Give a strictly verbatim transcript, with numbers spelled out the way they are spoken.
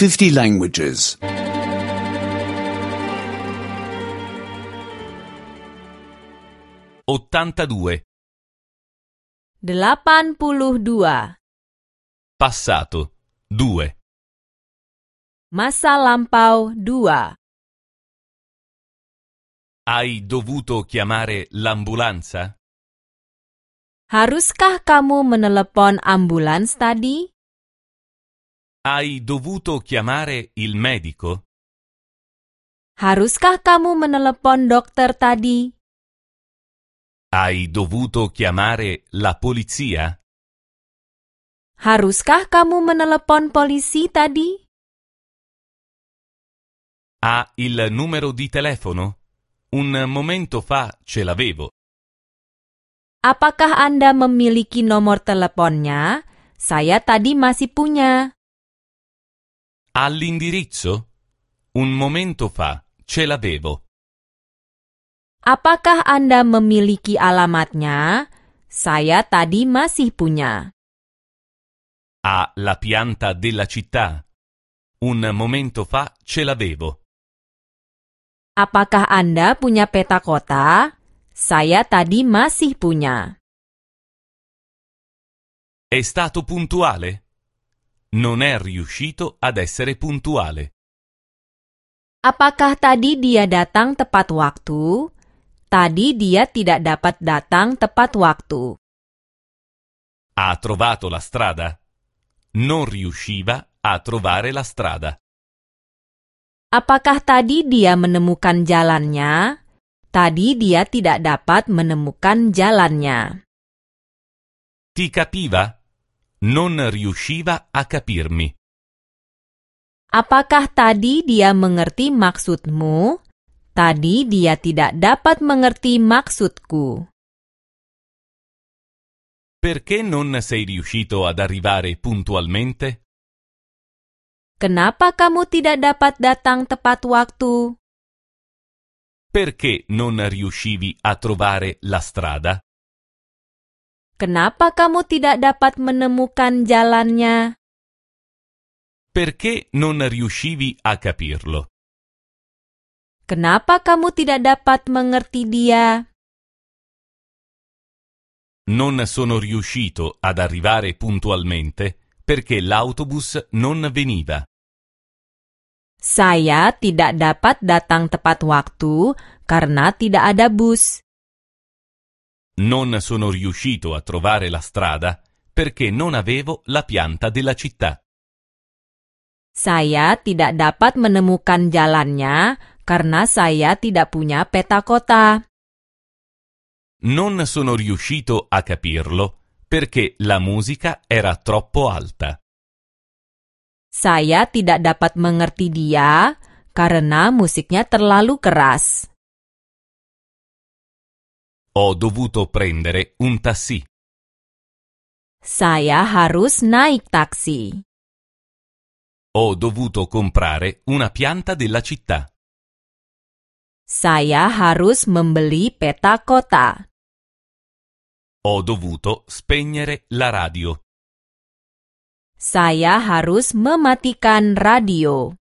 fifty languages. ottantadue. delapan puluh dua. Passato. due. Masa lampau dua. Hai dovuto chiamare l'ambulanza? Haruskah kamu menelepon ambulans tadi? Hai dovuto chiamare il medico? Haruskah kamu menelepon dokter tadi? Hai dovuto chiamare la polizia? Haruskah kamu menelepon polisi tadi? Ha il numero di telefono? Un momento fa ce l'avevo. Apakah Anda memiliki nomor teleponnya? Saya tadi masih punya. Ha l'indirizzo? Un momento fa ce l'avevo. Apakah Anda memiliki alamatnya? Saya tadi masih punya. Ha la pianta della città? Un momento fa ce l'avevo. Apakah Anda punya peta kota? Saya tadi masih punya. È stato puntuale? Non è riuscito ad essere puntuale. Apakah tadi dia datang tepat waktu? Tadi dia tidak dapat datang tepat waktu. Ha trovato la strada? Non riusciva a trovare la strada. Apakah tadi dia menemukan jalannya? Tadi dia tidak dapat menemukan jalannya. Ti capiva? Non riusciva a capirmi. Apakah tadi dia mengerti maksudmu? Tadi dia tidak dapat mengerti maksudku. Perché non sei riuscito ad arrivare puntualmente? Kenapa kamu tidak dapat datang tepat waktu? Perché non riuscivi a trovare la strada? Kenapa kamu tidak dapat menemukan jalannya? Perché non riuscivi a capirlo? Kenapa kamu tidak dapat mengerti dia? Non sono riuscito ad arrivare puntualmente perché l'autobus non veniva. Saya tidak dapat datang tepat waktu karena tidak ada bus. Non sono riuscito a trovare la strada perché non avevo la pianta della città. Saya tidak dapat menemukan jalannya karena saya tidak punya peta kota. Non sono riuscito a capirlo perché la musica era troppo alta. Saya tidak dapat mengerti dia karena musiknya terlalu keras. Ho dovuto prendere un taxi. Saya harus naik taksi. Ho dovuto comprare una pianta della città. Saya harus membeli peta kota. Ho dovuto spegnere la radio. Saya harus mematikan radio.